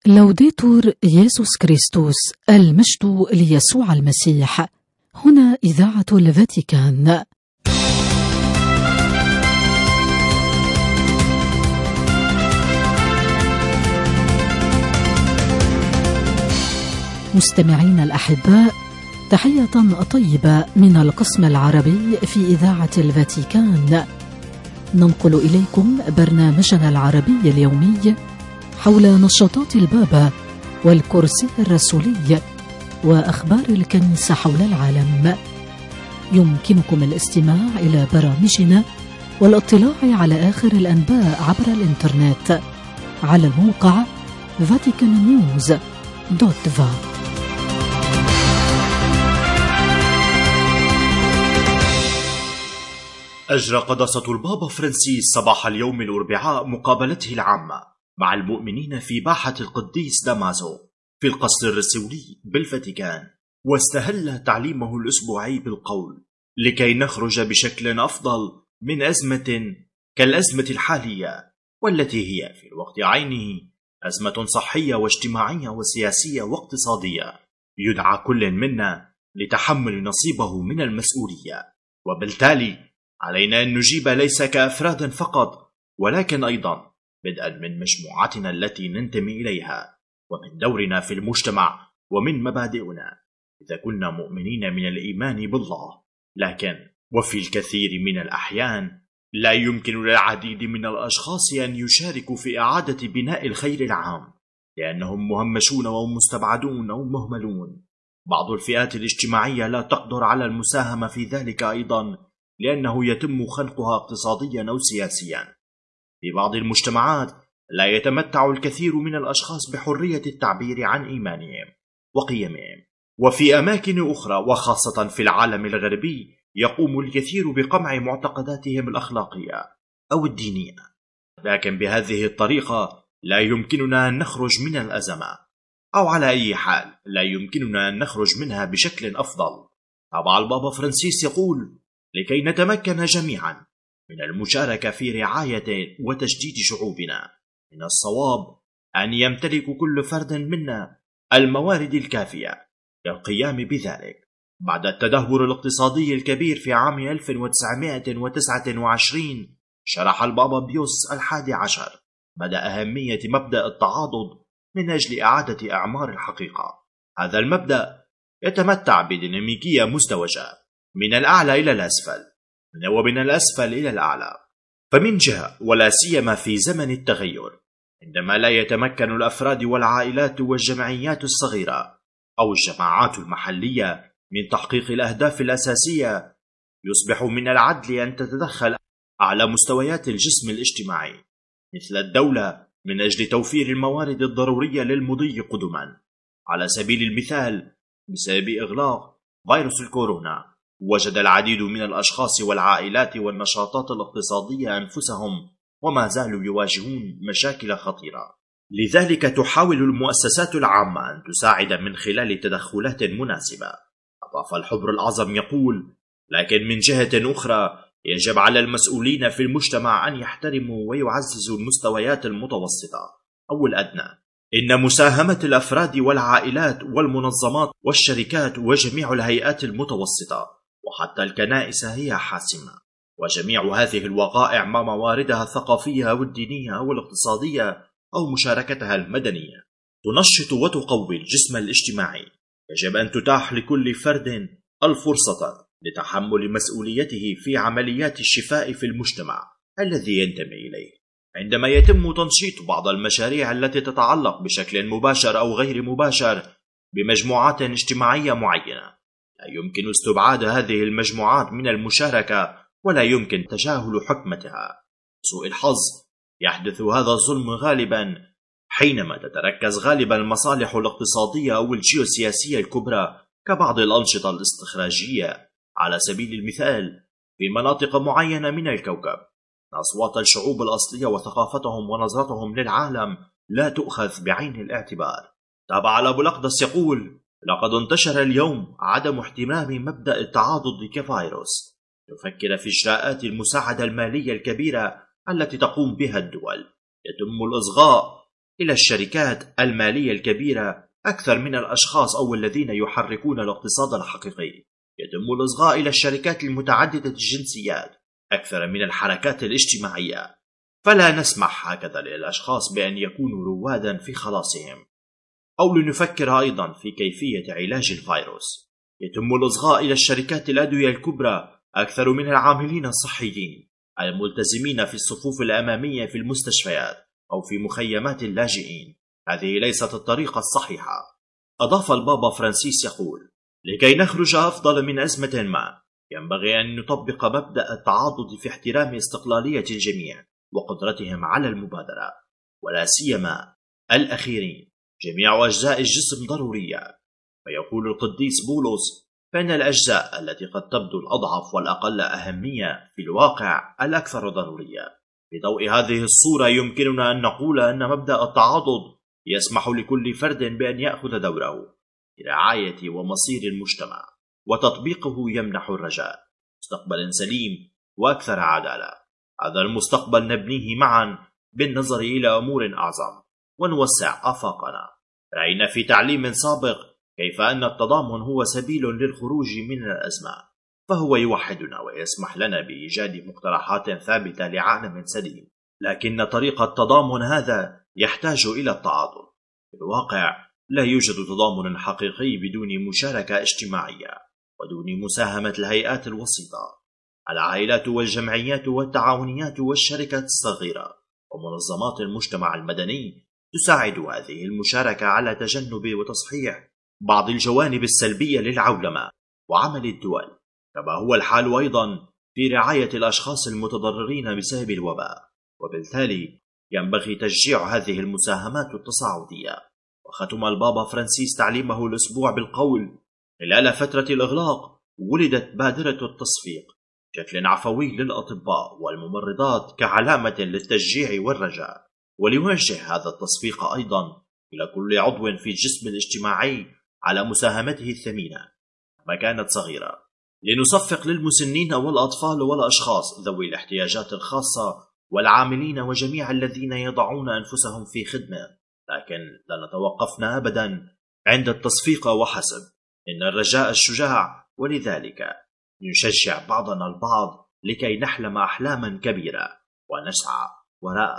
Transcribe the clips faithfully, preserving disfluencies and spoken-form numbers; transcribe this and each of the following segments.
لوديتور يسوع كريستوس، المجد ليسوع المسيح. هنا إذاعة الفاتيكان. مستمعين الأحباء، تحية طيبة من القسم العربي في إذاعة الفاتيكان. ننقل إليكم برنامجنا العربي اليومي حول نشاطات البابا والكرسي الرسولي وأخبار الكنيسة حول العالم. يمكنكم الاستماع إلى برامجنا والاطلاع على آخر الأنباء عبر الإنترنت على الموقع فاتيكان نيوز دوت فا. أجرى قداسة البابا فرانسيس صباح اليوم الأربعاء مقابلته العامة مع المؤمنين في باحة القديس دامازو في القصر الرسولي بالفاتيكان، واستهل تعليمه الأسبوعي بالقول: لكي نخرج بشكل أفضل من أزمة كالأزمة الحالية، والتي هي في الوقت عينه أزمة صحية واجتماعية وسياسية واقتصادية، يدعى كل منا لتحمل نصيبه من المسؤولية. وبالتالي علينا أن نجيب ليس كأفراد فقط، ولكن أيضا بدءا من مجموعتنا التي ننتمي إليها، ومن دورنا في المجتمع، ومن مبادئنا إذا كنا مؤمنين من الإيمان بالله. لكن وفي الكثير من الأحيان لا يمكن للعديد من الأشخاص أن يشاركوا في إعادة بناء الخير العام، لأنهم مهمشون أو مستبعدون أو مهملون. بعض الفئات الاجتماعية لا تقدر على المساهمة في ذلك أيضا، لأنه يتم خنقها اقتصاديا أو سياسيا. في بعض المجتمعات لا يتمتع الكثير من الأشخاص بحرية التعبير عن إيمانهم وقيمهم، وفي أماكن أخرى وخاصة في العالم الغربي يقوم الكثير بقمع معتقداتهم الأخلاقية أو الدينية. لكن بهذه الطريقة لا يمكننا أن نخرج من الأزمة، أو على أي حال لا يمكننا أن نخرج منها بشكل أفضل. طبعا البابا فرانسيس يقول: لكي نتمكن جميعا من المشاركة في رعاية وتجديد شعوبنا، من الصواب أن يمتلك كل فرد منا الموارد الكافية للقيام بذلك. بعد التدهور الاقتصادي الكبير في عام ألف وتسعمائة وتسعة وعشرين، شرح البابا بيوس الحادي عشر مدى أهمية مبدأ التعاضد من أجل إعادة إعمار الحقيقة. هذا المبدأ يتمتع بديناميكية مزدوجة من الأعلى إلى الأسفل، ومن الأسفل إلى الأعلى. فمن جهة، ولا سيما في زمن التغير، عندما لا يتمكن الأفراد والعائلات والجمعيات الصغيرة أو الجماعات المحلية من تحقيق الأهداف الأساسية، يصبح من العدل أن تتدخل أعلى مستويات الجسم الاجتماعي مثل الدولة من أجل توفير الموارد الضرورية للمضي قدما. على سبيل المثال، بسبب إغلاق فيروس الكورونا، وجد العديد من الأشخاص والعائلات والنشاطات الاقتصادية أنفسهم وما زالوا يواجهون مشاكل خطيرة. لذلك تحاول المؤسسات العامة أن تساعد من خلال تدخلات مناسبة. أضاف الحبر الأعظم يقول: لكن من جهة أخرى يجب على المسؤولين في المجتمع أن يحترموا ويعززوا المستويات المتوسطة أو الأدنى. إن مساهمة الأفراد والعائلات والمنظمات والشركات وجميع الهيئات المتوسطة وحتى الكنائس هي حاسمة، وجميع هذه الوقائع مع مواردها الثقافية أو الدينية أو الاقتصادية أو مشاركتها المدنية تنشط وتقوي الجسم الاجتماعي. يجب أن تتاح لكل فرد الفرصة لتحمل مسؤوليته في عمليات الشفاء في المجتمع الذي ينتمي إليه. عندما يتم تنشيط بعض المشاريع التي تتعلق بشكل مباشر أو غير مباشر بمجموعات اجتماعية معينة، لا يمكن استبعاد هذه المجموعات من المشاركة، ولا يمكن تجاهل حكمتها. سوء الحظ يحدث هذا الظلم غالبا حينما تتركز غالبا المصالح الاقتصادية أو الجيوسياسية الكبرى كبعض الأنشطة الاستخراجية. على سبيل المثال، في مناطق معينة من الكوكب أصوات الشعوب الأصلية وثقافتهم ونظرتهم للعالم لا تؤخذ بعين الاعتبار. تابع الأب الأقدس يقول: لقد انتشر اليوم عدم اهتمام مبدأ التعاضد كفيروس. يفكر في إجراءات المساعدة المالية الكبيرة التي تقوم بها الدول. يتم الإصغاء إلى الشركات المالية الكبيرة أكثر من الأشخاص أو الذين يحركون الاقتصاد الحقيقي. يتم الإصغاء إلى الشركات المتعددة الجنسيات أكثر من الحركات الاجتماعية، فلا نسمح هكذا للأشخاص بأن يكونوا روادا في خلاصهم. أو لنفكر أيضا في كيفية علاج الفيروس. يتم الإصغاء إلى الشركات الأدوية الكبرى أكثر من العاملين الصحيين الملتزمين في الصفوف الأمامية في المستشفيات أو في مخيمات اللاجئين. هذه ليست الطريقة الصحيحة. أضاف البابا فرانسيس يقول: لكي نخرج أفضل من أزمة ما ينبغي أن نطبق مبدأ التعاضد في احترام استقلالية الجميع وقدرتهم على المبادرة، ولا سيما الأخيرين. جميع أجزاء الجسم ضرورية. فيقول القديس بولس: فإن الأجزاء التي قد تبدو الأضعف والأقل أهمية في الواقع الأكثر ضرورية. بضوء هذه الصورة يمكننا أن نقول أن مبدأ التعاضد يسمح لكل فرد بأن يأخذ دوره في رعاية ومصير المجتمع، وتطبيقه يمنح الرجاء مستقبل سليم وأكثر عدالة. هذا المستقبل نبنيه معا بالنظر إلى أمور أعظم ونوسع آفاقنا. رأينا في تعليم سابق كيف أن التضامن هو سبيل للخروج من الأزمة، فهو يوحدنا ويسمح لنا بإيجاد مقترحات ثابتة لعالم سليم. لكن طريق التضامن هذا يحتاج إلى التعاضد. في الواقع لا يوجد تضامن حقيقي بدون مشاركة اجتماعية ودون مساهمة الهيئات الوسيطة. العائلات والجمعيات والتعاونيات والشركات الصغيرة ومنظمات المجتمع المدني تساعد هذه المشاركة على تجنب وتصحيح بعض الجوانب السلبية للعولمة وعمل الدول، كما هو الحال أيضا في رعاية الأشخاص المتضررين بسبب الوباء. وبالتالي ينبغي تشجيع هذه المساهمات التصاعدية. وختم البابا فرانسيس تعليمه الأسبوع بالقول: خلال فترة الإغلاق ولدت بادرة التصفيق بشكل عفوي للأطباء والممرضات كعلامة للتشجيع والرجاء، وليوجه هذا التصفيق أيضا إلى كل عضو في الجسم الاجتماعي على مساهمته الثمينة ما كانت صغيرة، لنصفق للمسنين والأطفال والأشخاص ذوي الاحتياجات الخاصة والعاملين وجميع الذين يضعون أنفسهم في خدمة. لكن لا نتوقفنا أبدا عند التصفيق وحسب، إن الرجاء الشجاع، ولذلك نشجع بعضنا البعض لكي نحلم أحلاما كبيرة ونسعى وراء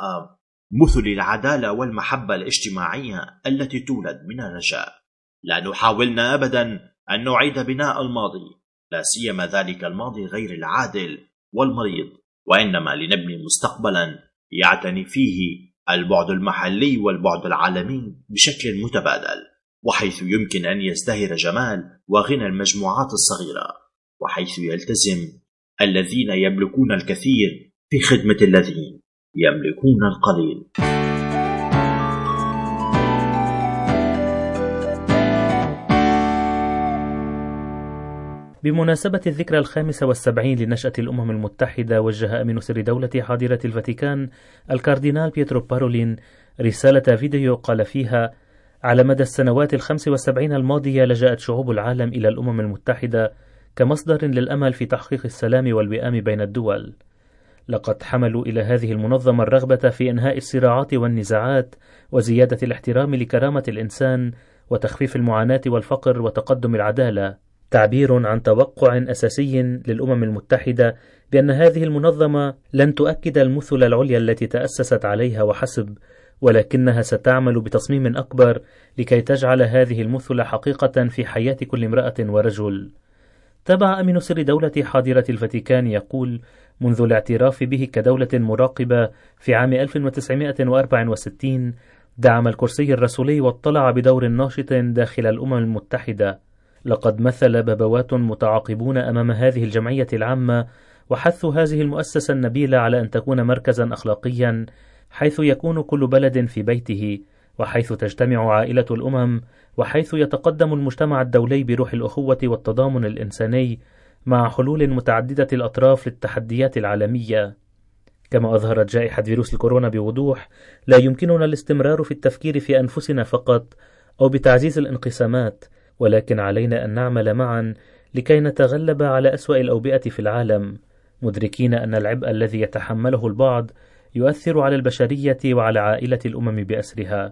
مثل العدالة والمحبة الاجتماعية التي تولد من الرجاء. لا نحاولنا أبدا أن نعيد بناء الماضي، لا سيما ذلك الماضي غير العادل والمريض، وإنما لنبني مستقبلا يعتني فيه البعد المحلي والبعد العالمي بشكل متبادل، وحيث يمكن أن يزدهر جمال وغنى المجموعات الصغيرة، وحيث يلتزم الذين يملكون الكثير في خدمة الذين يملكون القليل. بمناسبة الذكرى الخامسة والسبعين لنشأة الأمم المتحدة، وجه أمين سر دولة حاضرة الفاتيكان الكاردينال بيترو بارولين رسالة فيديو قال فيها: على مدى السنوات الخمس والسبعين الماضية لجأت شعوب العالم إلى الأمم المتحدة كمصدر للأمل في تحقيق السلام والوئام بين الدول. لقد حملوا إلى هذه المنظمة الرغبة في إنهاء الصراعات والنزاعات وزيادة الاحترام لكرامة الإنسان وتخفيف المعاناة والفقر وتقدم العدالة، تعبير عن توقع أساسي للأمم المتحدة بأن هذه المنظمة لن تؤكد المثل العليا التي تأسست عليها وحسب، ولكنها ستعمل بتصميم أكبر لكي تجعل هذه المثل حقيقة في حياة كل امرأة ورجل. تابع أمين سر دولة حاضرة الفاتيكان يقول: منذ الاعتراف به كدولة مراقبة في عام ألف وتسعمائة وأربعة وستين دعم الكرسي الرسولي واطلع بدور ناشط داخل الأمم المتحدة. لقد مثل بابوات متعاقبون أمام هذه الجمعية العامة وحثوا هذه المؤسسة النبيلة على أن تكون مركزا أخلاقيا حيث يكون كل بلد في بيته، وحيث تجتمع عائلة الأمم، وحيث يتقدم المجتمع الدولي بروح الأخوة والتضامن الإنساني مع حلول متعددة الأطراف للتحديات العالمية. كما أظهرت جائحة فيروس الكورونا بوضوح، لا يمكننا الاستمرار في التفكير في أنفسنا فقط أو بتعزيز الانقسامات، ولكن علينا أن نعمل معا لكي نتغلب على أسوأ الأوبئة في العالم، مدركين أن العبء الذي يتحمله البعض يؤثر على البشرية وعلى عائلة الأمم بأسرها.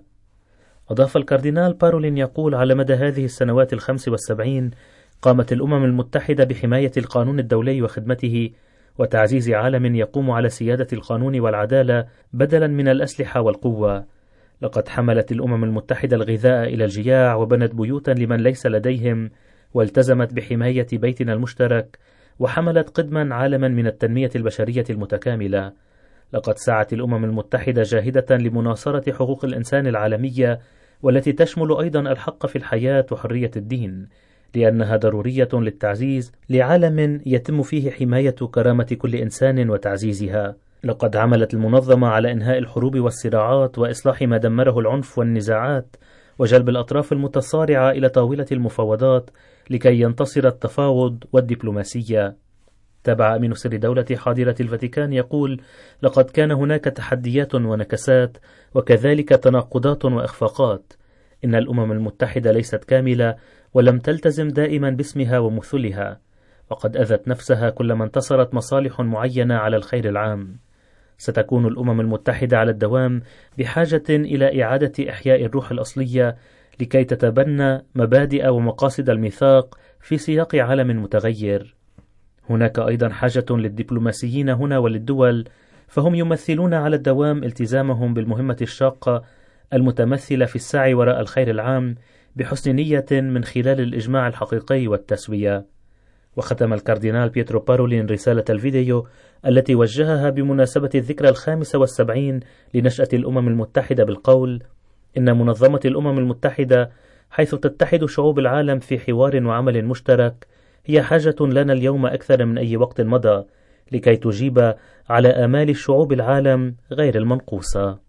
أضاف الكاردينال بارولين يقول: على مدى هذه السنوات الخمس والسبعين قامت الأمم المتحدة بحماية القانون الدولي وخدمته وتعزيز عالم يقوم على سيادة القانون والعدالة بدلا من الأسلحة والقوة. لقد حملت الأمم المتحدة الغذاء إلى الجياع وبنت بيوتا لمن ليس لديهم، والتزمت بحماية بيتنا المشترك، وحملت قدما عالما من التنمية البشرية المتكاملة. لقد سعت الأمم المتحدة جاهدة لمناصرة حقوق الإنسان العالمية، والتي تشمل أيضا الحق في الحياة وحرية الدين، لأنها ضرورية للتعزيز لعالم يتم فيه حماية كرامة كل إنسان وتعزيزها. لقد عملت المنظمة على إنهاء الحروب والصراعات وإصلاح ما دمره العنف والنزاعات، وجلب الأطراف المتصارعة إلى طاولة المفاوضات لكي ينتصر التفاوض والدبلوماسية. تابع أمين سر دولة حاضرة الفاتيكان يقول: لقد كان هناك تحديات ونكسات وكذلك تناقضات وإخفاقات. إن الأمم المتحدة ليست كاملة ولم تلتزم دائما باسمها ومثلها، وقد أذت نفسها كلما انتصرت مصالح معينة على الخير العام. ستكون الأمم المتحدة على الدوام بحاجة إلى إعادة إحياء الروح الأصلية لكي تتبنى مبادئ ومقاصد الميثاق في سياق عالم متغير. هناك أيضا حاجة للدبلوماسيين هنا وللدول، فهم يمثلون على الدوام التزامهم بالمهمة الشاقة المتمثلة في السعي وراء الخير العام بحسن نية من خلال الإجماع الحقيقي والتسوية. وختم الكاردينال بيترو بارولين رسالة الفيديو التي وجهها بمناسبة الذكرى الخامسة والسبعين لنشأة الأمم المتحدة بالقول: إن منظمة الأمم المتحدة، حيث تتحد شعوب العالم في حوار وعمل مشترك، هي حاجة لنا اليوم أكثر من أي وقت مضى لكي تجيب على آمال شعوب العالم غير المنقوصة.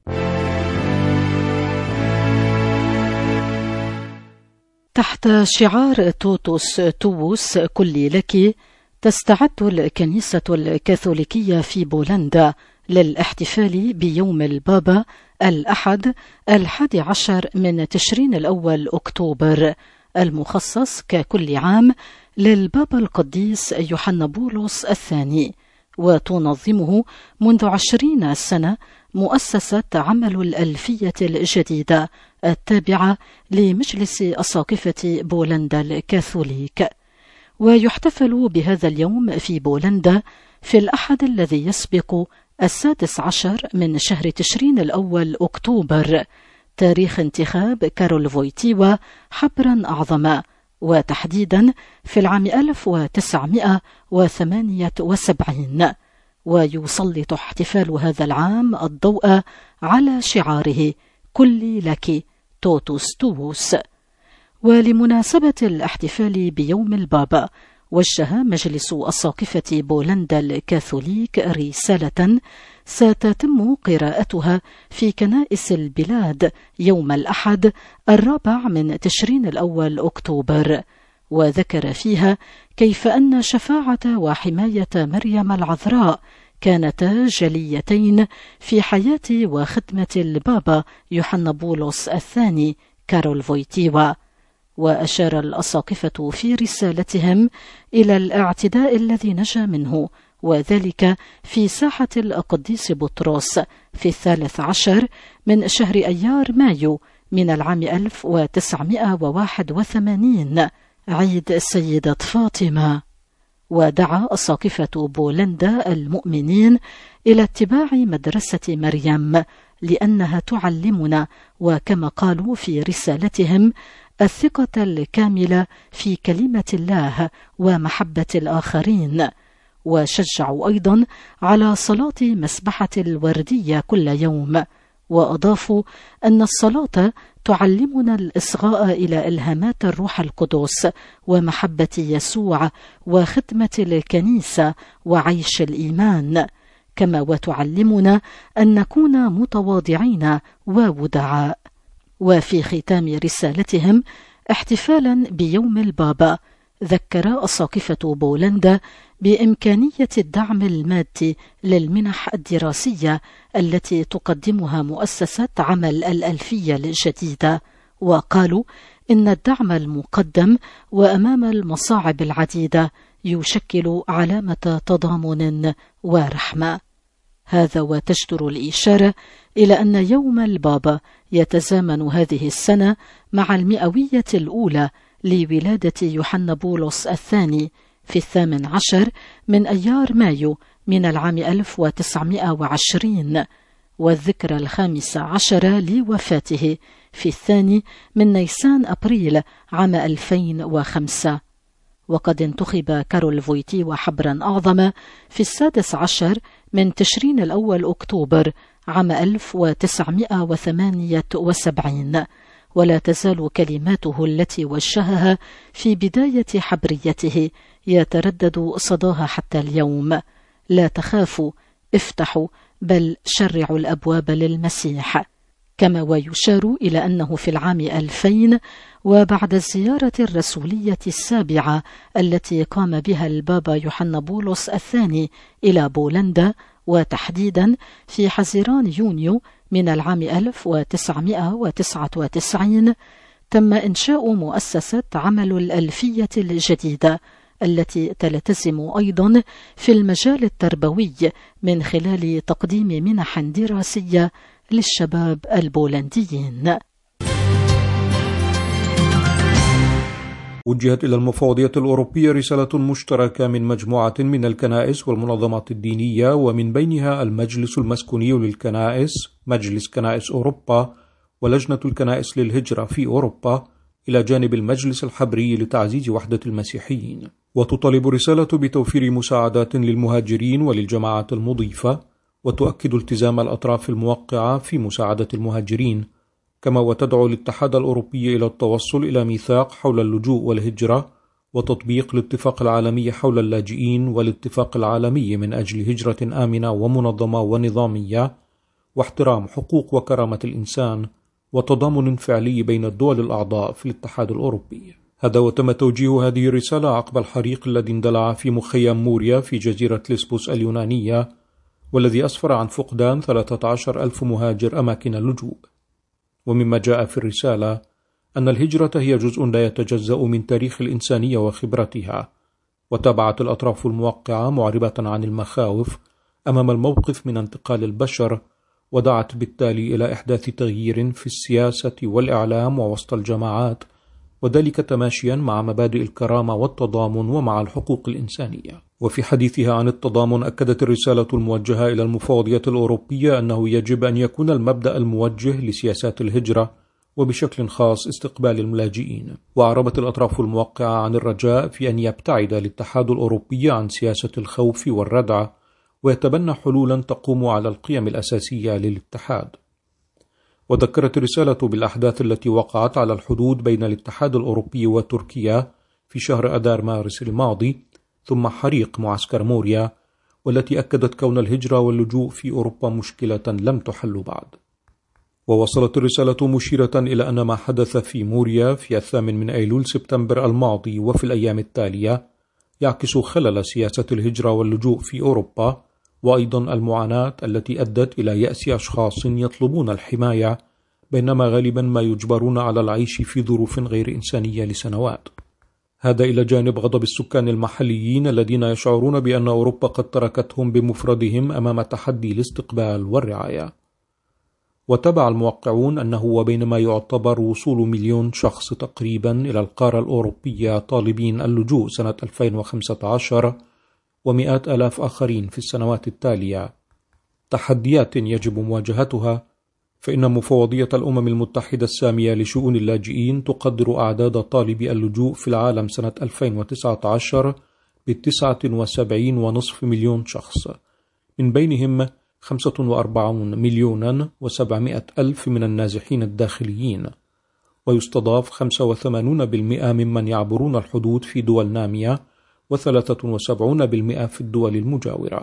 تحت شعار توتوس تووس كلي لك، تستعد الكنيسة الكاثوليكية في بولندا للاحتفال بيوم البابا الأحد الحادي عشر من تشرين الأول أكتوبر، المخصص ككل عام للبابا القديس يوحنا بولس الثاني، وتنظمه منذ عشرين سنة مؤسسة عمل الألفية الجديدة التابعة لمجلس أساقفة بولندا الكاثوليك. ويحتفل بهذا اليوم في بولندا في الأحد الذي يسبق السادس عشر من شهر تشرين الأول أكتوبر، تاريخ انتخاب كارول فويتيوا حبرا أعظم، وتحديدا في العام ألف وتسعمائة وثمانية وسبعين. ويسلط احتفال هذا العام الضوء على شعاره كل لك توتوس تووس. ولمناسبة الاحتفال بيوم البابا، وجه مجلس أساقفة بولندا الكاثوليك رسالة ستتم قراءتها في كنائس البلاد يوم الأحد الرابع من تشرين الأول أكتوبر، وذكر فيها كيف أن شفاعة وحماية مريم العذراء كانتا جليتين في حياة وخدمة البابا يوحنا بولس الثاني كارول فويتيوا. وأشار الأساقفة في رسالتهم إلى الاعتداء الذي نجا منه، وذلك في ساحة القديس بطرس في الثالث عشر من شهر أيار مايو من العام ألف وتسعمائة وواحد وثمانين، عيد السيدة فاطمة. ودعا أساقفة بولندا المؤمنين إلى اتباع مدرسة مريم، لأنها تعلمنا، وكما قالوا في رسالتهم، الثقة الكاملة في كلمة الله ومحبة الآخرين. وشجعوا أيضا على صلاة مسبحة الوردية كل يوم، وأضافوا أن الصلاة تعلمنا الإصغاء إلى إلهامات الروح القدس ومحبة يسوع وخدمة الكنيسة وعيش الإيمان، كما وتعلمنا أن نكون متواضعين وودعاء. وفي ختام رسالتهم احتفالا بيوم البابا، ذكر أساقفة بولندا بإمكانية الدعم المادي للمنح الدراسية التي تقدمها مؤسسة عمل الألفية الجديدة، وقالوا إن الدعم المقدم وأمام المصاعب العديدة يشكل علامة تضامن ورحمة. هذا وتجدر الإشارة إلى أن يوم البابا يتزامن هذه السنة مع المئوية الأولى لولادة يوحنا بولس الثاني في الثامن عشر من أيار مايو من العام ألف وتسعمائة وعشرين، والذكرى الخامسة عشر لوفاته في الثاني من نيسان أبريل عام ألفين وخمسة. وقد انتخب كارول فويتيوا حبرا أعظم في السادس عشر من تشرين الأول أكتوبر عام ألف وتسعمائة وثمانية وسبعين، ولا تزال كلماته التي وجهها في بداية حبريته يتردد صداها حتى اليوم: لا تخافوا، افتحوا، بل شرعوا الأبواب للمسيح. كما ويشار إلى أنه في العام ألفين وبعد الزيارة الرسولية السابعة التي قام بها البابا يوحنا بولس الثاني إلى بولندا، وتحديدا في حزيران يونيو من العام ألف وتسعمائة وتسعة وتسعين، تم إنشاء مؤسسة عمل الألفية الجديدة التي تلتزم أيضا في المجال التربوي من خلال تقديم منح دراسية للشباب البولنديين. وجهت إلى المفوضية الأوروبية رسالة مشتركة من مجموعة من الكنائس والمنظمات الدينية، ومن بينها المجلس المسكوني للكنائس، مجلس كنائس أوروبا، ولجنة الكنائس للهجرة في أوروبا، إلى جانب المجلس الحبري لتعزيز وحدة المسيحيين. وتطالب الرسالة بتوفير مساعدات للمهاجرين وللجماعات المضيفة، وتؤكد التزام الأطراف الموقعة في مساعدة المهاجرين، كما وتدعو الاتحاد الأوروبي إلى التوصل إلى ميثاق حول اللجوء والهجرة، وتطبيق الاتفاق العالمي حول اللاجئين والاتفاق العالمي من أجل هجرة آمنة ومنظمة ونظامية، واحترام حقوق وكرامة الإنسان، وتضامن فعلي بين الدول الأعضاء في الاتحاد الأوروبي. هذا وتم توجيه هذه الرسالة عقب الحريق الذي اندلع في مخيم موريا في جزيرة ليسبوس اليونانية، والذي أسفر عن فقدان ثلاثة عشر ألف مهاجر أماكن اللجوء. ومما جاء في الرسالة أن الهجرة هي جزء لا يتجزأ من تاريخ الإنسانية وخبرتها، وتابعت الأطراف الموقعة معربة عن المخاوف أمام الموقف من انتقال البشر، ودعت بالتالي إلى إحداث تغيير في السياسة والإعلام ووسط الجماعات، وذلك تماشيا مع مبادئ الكرامة والتضامن ومع الحقوق الإنسانية. وفي حديثها عن التضامن أكدت الرسالة الموجهة إلى المفوضية الأوروبية أنه يجب أن يكون المبدأ الموجه لسياسات الهجرة وبشكل خاص استقبال اللاجئين. وأعربت الأطراف الموقعة عن الرجاء في أن يبتعد الاتحاد الأوروبي عن سياسة الخوف والردع، ويتبنى حلولا تقوم على القيم الأساسية للاتحاد. وذكرت الرسالة بالأحداث التي وقعت على الحدود بين الاتحاد الأوروبي وتركيا في شهر أذار مارس الماضي، ثم حريق معسكر موريا، والتي أكدت كون الهجرة واللجوء في أوروبا مشكلة لم تحل بعد. ووصلت الرسالة مشيرة إلى أن ما حدث في موريا في الثامن من أيلول سبتمبر الماضي وفي الأيام التالية يعكس خلل سياسة الهجرة واللجوء في أوروبا، وأيضا المعاناة التي أدت إلى يأس أشخاص يطلبون الحماية بينما غالبا ما يجبرون على العيش في ظروف غير إنسانية لسنوات. هذا إلى جانب غضب السكان المحليين الذين يشعرون بأن أوروبا قد تركتهم بمفردهم أمام تحدي الاستقبال والرعاية. وتبع الموقعون أنه وبينما يعتبر وصول مليون شخص تقريبا إلى القارة الأوروبية طالبين اللجوء سنة ألفين وخمسة عشر ومئات آلاف آخرين في السنوات التالية تحديات يجب مواجهتها، فإن مفوضية الأمم المتحدة السامية لشؤون اللاجئين تقدر أعداد طالبي اللجوء في العالم سنة ألفين وتسعة عشر بتسعة وسبعين ونصف مليون شخص، من بينهم خمسة وأربعين مليونا وسبعمائة ألف من النازحين الداخليين، ويستضاف خمسة وثمانين بالمئة ممن يعبرون الحدود في دول نامية، وثلاثة وسبعين بالمئة في الدول المجاورة.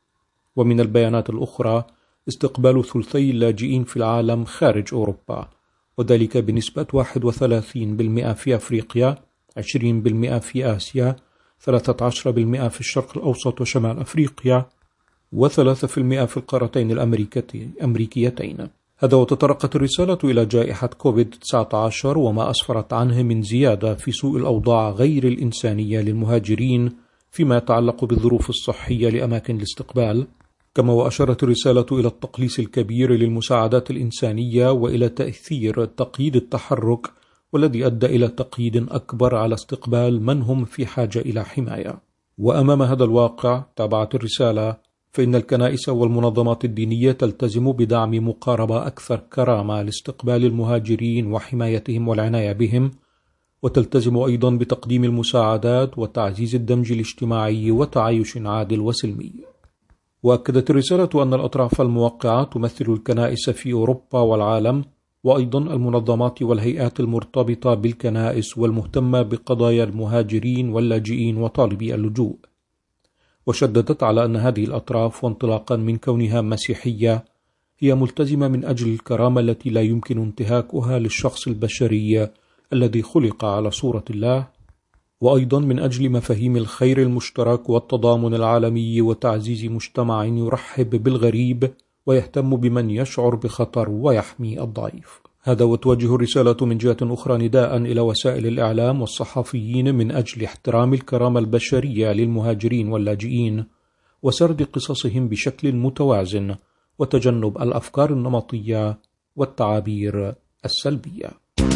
ومن البيانات الأخرى استقبال ثلثي اللاجئين في العالم خارج أوروبا، وذلك بنسبة واحد وثلاثين بالمئة في أفريقيا، عشرين بالمئة في آسيا، ثلاثة عشر بالمئة في الشرق الأوسط وشمال أفريقيا، وثلاثة بالمئة في القارتين الأمريكيتين. هذا وتطرقت الرسالة إلى جائحة كوفيد تسعة عشر وما أسفرت عنه من زيادة في سوء الأوضاع غير الإنسانية للمهاجرين فيما يتعلق بالظروف الصحية لأماكن الاستقبال، كما وأشارت الرسالة إلى التقليص الكبير للمساعدات الإنسانية وإلى تأثير تقييد التحرك والذي أدى إلى تقييد أكبر على استقبال من هم في حاجة إلى حماية. وأمام هذا الواقع، تابعت الرسالة، فإن الكنائس والمنظمات الدينية تلتزم بدعم مقاربة أكثر كرامة لاستقبال المهاجرين وحمايتهم والعناية بهم، وتلتزم أيضا بتقديم المساعدات وتعزيز الدمج الاجتماعي وتعايش عادل وسلمي. وأكدت الرسالة أن الأطراف الموقعة تمثل الكنائس في أوروبا والعالم، وأيضا المنظمات والهيئات المرتبطة بالكنائس والمهتمة بقضايا المهاجرين واللاجئين وطالبي اللجوء. وشددت على أن هذه الأطراف، وانطلاقا من كونها مسيحية، هي ملتزمة من أجل الكرامة التي لا يمكن انتهاكها للشخص البشري الذي خلق على صورة الله، وأيضا من أجل مفاهيم الخير المشترك والتضامن العالمي وتعزيز مجتمع يرحب بالغريب ويهتم بمن يشعر بخطر ويحمي الضعيف. هذا وتوجه الرسالة من جهة أخرى نداء إلى وسائل الإعلام والصحفيين من أجل احترام الكرامة البشرية للمهاجرين واللاجئين وسرد قصصهم بشكل متوازن وتجنب الأفكار النمطية والتعابير السلبية.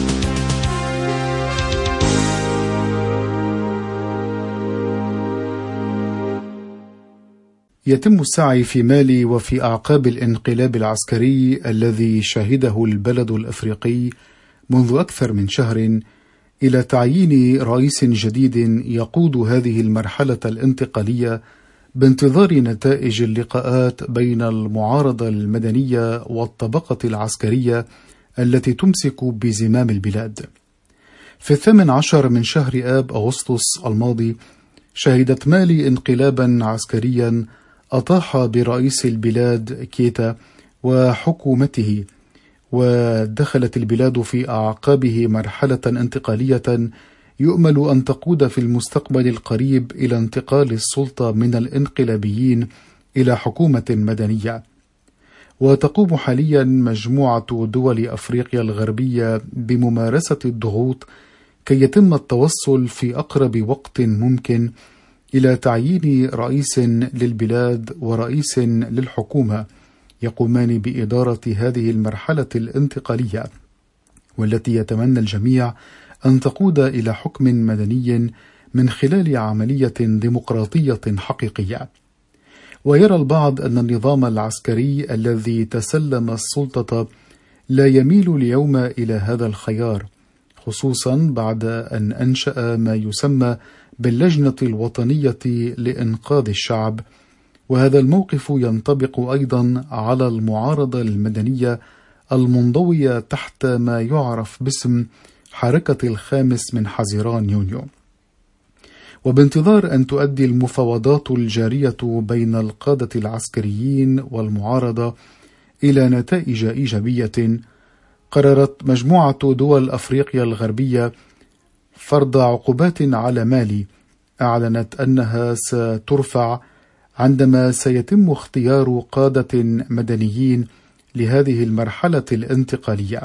يتم السعي في مالي وفي أعقاب الانقلاب العسكري الذي شهده البلد الأفريقي منذ أكثر من شهر إلى تعيين رئيس جديد يقود هذه المرحلة الانتقالية بانتظار نتائج اللقاءات بين المعارضة المدنية والطبقة العسكرية التي تمسك بزمام البلاد. في الثامن عشر من شهر آب أغسطس الماضي شهدت مالي انقلابا عسكريا أطاح برئيس البلاد كيتا وحكومته، ودخلت البلاد في أعقابه مرحلة انتقالية يؤمل أن تقود في المستقبل القريب إلى انتقال السلطة من الانقلابيين إلى حكومة مدنية. وتقوم حاليا مجموعة دول أفريقيا الغربية بممارسة الضغوط كي يتم التوصل في أقرب وقت ممكن إلى تعيين رئيس للبلاد ورئيس للحكومة يقومان بإدارة هذه المرحلة الانتقالية، والتي يتمنى الجميع أن تقود إلى حكم مدني من خلال عملية ديمقراطية حقيقية. ويرى البعض أن النظام العسكري الذي تسلم السلطة لا يميل اليوم إلى هذا الخيار، خصوصا بعد أن أنشأ ما يسمى باللجنة الوطنية لإنقاذ الشعب. وهذا الموقف ينطبق أيضا على المعارضة المدنية المنضوية تحت ما يعرف باسم حركة الخامس من حزيران يونيو. وبانتظار أن تؤدي المفاوضات الجارية بين القادة العسكريين والمعارضة إلى نتائج إيجابية، قررت مجموعة دول أفريقيا الغربية فرض عقوبات على مالي أعلنت أنها سترفع عندما سيتم اختيار قادة مدنيين لهذه المرحلة الانتقالية.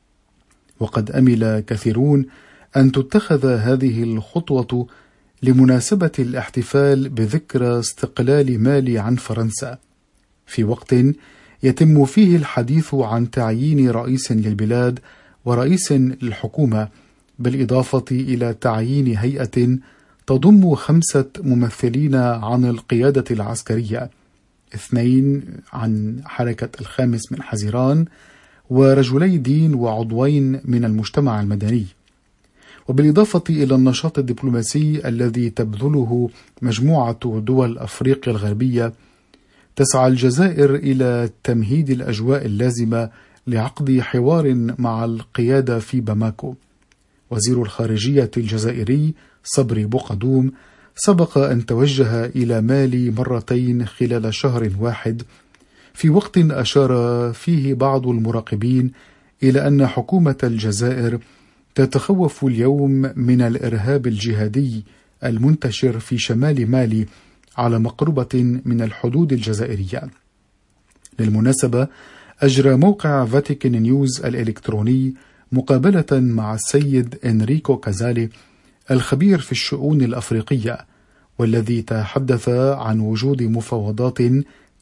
وقد أمل كثيرون أن تتخذ هذه الخطوة لمناسبة الاحتفال بذكرى استقلال مالي عن فرنسا، في وقت يتم فيه الحديث عن تعيين رئيس للبلاد ورئيس للحكومة، بالإضافة إلى تعيين هيئة تضم خمسة ممثلين عن القيادة العسكرية، اثنين عن حركة الخامس من حزيران ورجلي دين وعضوين من المجتمع المدني. وبالإضافة إلى النشاط الدبلوماسي الذي تبذله مجموعة دول أفريقيا الغربية، تسعى الجزائر إلى تمهيد الأجواء اللازمة لعقد حوار مع القيادة في باماكو. وزير الخارجية الجزائري صبري بوقدوم سبق أن توجه إلى مالي مرتين خلال شهر واحد، في وقت أشار فيه بعض المراقبين إلى أن حكومة الجزائر تتخوف اليوم من الإرهاب الجهادي المنتشر في شمال مالي على مقربة من الحدود الجزائرية. للمناسبة، أجرى موقع فاتيكان نيوز الإلكتروني مقابلة مع السيد إنريكو كازالي الخبير في الشؤون الأفريقية، والذي تحدث عن وجود مفاوضات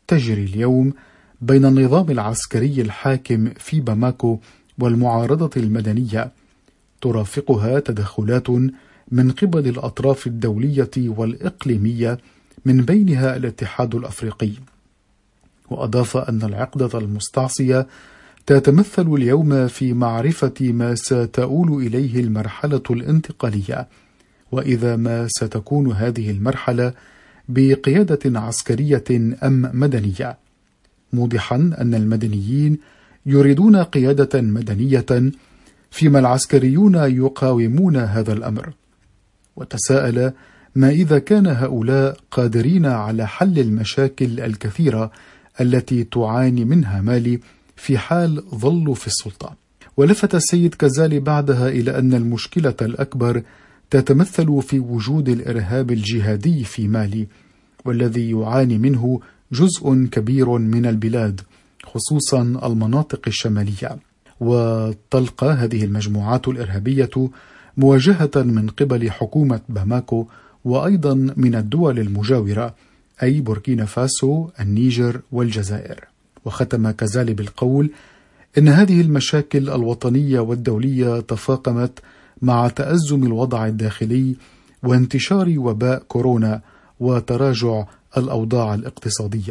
تجري اليوم بين النظام العسكري الحاكم في باماكو والمعارضة المدنية، ترافقها تدخلات من قبل الأطراف الدولية والإقليمية من بينها الاتحاد الأفريقي. وأضاف أن العقدة المستعصية تتمثل اليوم في معرفة ما ستؤول إليه المرحلة الانتقالية، وإذا ما ستكون هذه المرحلة بقيادة عسكرية أم مدنية، موضحا أن المدنيين يريدون قيادة مدنية فيما العسكريون يقاومون هذا الأمر. وتساءل ما إذا كان هؤلاء قادرين على حل المشاكل الكثيرة التي تعاني منها مالي في حال ظلوا في السلطة. ولفت السيد كازالي بعدها إلى أن المشكلة الأكبر تتمثل في وجود الإرهاب الجهادي في مالي، والذي يعاني منه جزء كبير من البلاد خصوصا المناطق الشمالية. وتلقى هذه المجموعات الإرهابية مواجهة من قبل حكومة باماكو وأيضا من الدول المجاورة، أي بوركينا فاسو، النيجر والجزائر. وختم كازالي بالقول إن هذه المشاكل الوطنية والدولية تفاقمت مع تأزم الوضع الداخلي وانتشار وباء كورونا وتراجع الأوضاع الاقتصادية.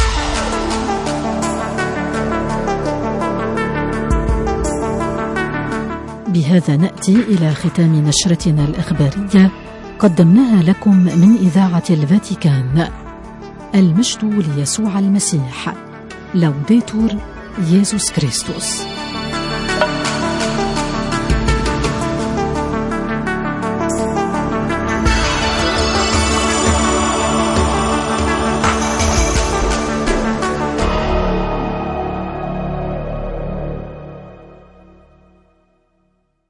بهذا نأتي إلى ختام نشرتنا الإخبارية قدمناها لكم من إذاعة الفاتيكان. المجد ليسوع المسيح. لوديتور يسوع كريستوس.